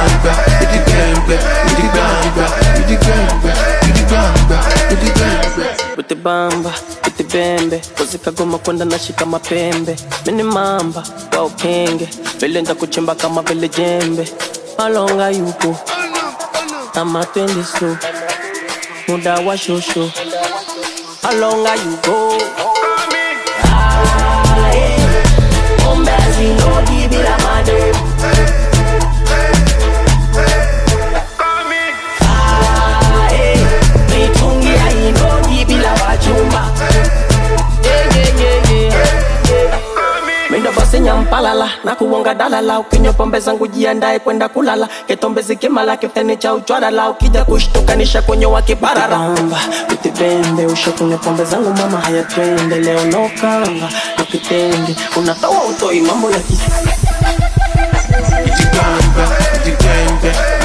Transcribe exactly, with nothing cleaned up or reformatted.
banga, iti banga, iti banga, iti banga, iti banga, iti banga. Uti bamba, uti bembe, kuzika goma kwenda nashika mapembe. Mini mamba, wa ukenge, vile nda kuchimba kama vile jembe. Alonga yuko, kama twende slow, muda wa shosho. Alonga yuko. You know, give it a madam. Ah, eh, me tungi I know, give it a wachumba. Yeah, yeah, yeah, yeah. Mendo bose nyampalala, na kuwonga dalala. Ukinywa pombe zangu jiandae kwenda kulala. Ketombe zikimala kifeni cha uchwarala. Ukija kushtukanisha kwenye wakiparara. Bamba, utibembe, usha kunywa pombe zangu mama haya twende. Leo no kanga, ukitenge. Unatoa utoi mambo ya kisi. Iti banga, iti banga,